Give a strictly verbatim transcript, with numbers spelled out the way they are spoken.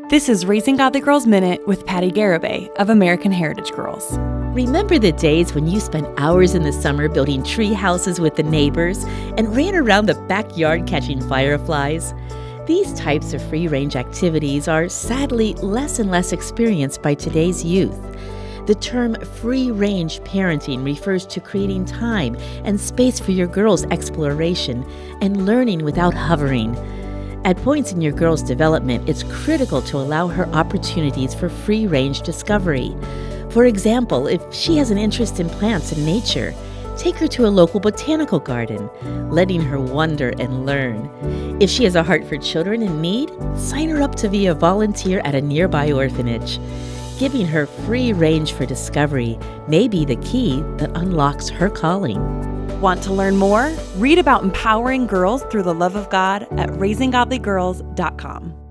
This is Raising Godly Girls Minute with Patty Garibay of American Heritage Girls. Remember the days when you spent hours in the summer building tree houses with the neighbors and ran around the backyard catching fireflies? These types of free-range activities are sadly less and less experienced by today's youth. The term free-range parenting refers to creating time and space for your girls' exploration and learning without hovering. At points in your girl's development, it's critical to allow her opportunities for free-range discovery. For example, if she has an interest in plants and nature, take her to a local botanical garden, letting her wonder and learn. If she has a heart for children in need, sign her up to be a volunteer at a nearby orphanage. Giving her free range for discovery may be the key that unlocks her calling. Want to learn more? Read about empowering girls through the love of God at raising godly girls dot com.